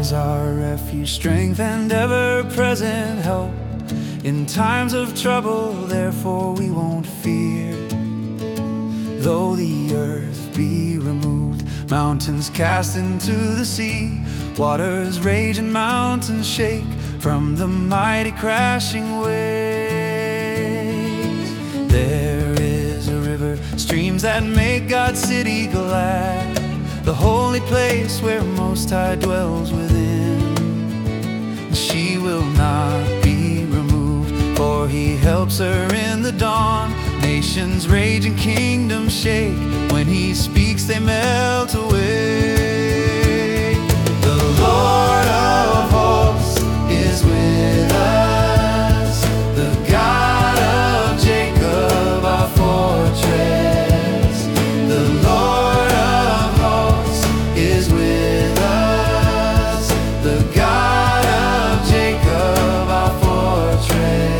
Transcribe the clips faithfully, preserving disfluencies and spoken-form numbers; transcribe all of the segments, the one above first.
is our refuge, strength, and ever-present help. In times of trouble, therefore we won't fear. Though the earth be removed, mountains cast into the sea, waters rage and mountains shake from the mighty crashing waves. There is a river, streams that make God's city glad, the holy place where Most High dwells within. She will not be removed, for He helps her in the dawn. Nations rage and kingdoms shake, when He speaks they melt away. The Lord of hosts is with us, the God of Jacob our fortress. The Lord of hosts is with us, the God of Jacob our fortress.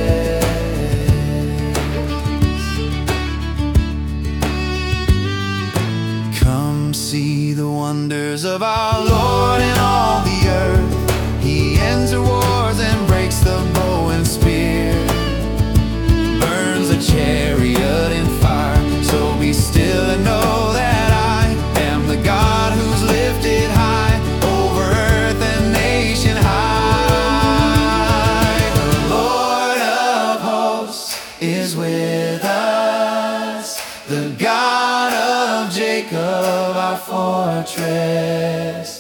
See the wonders of our Lord in all the earth. He ends the wars and breaks the bow and spear, burns the chariot in fire. So be still and know that I am the God who's lifted high over earth and nation high. The Lord of hosts is with us, the God of Jacob our fortress.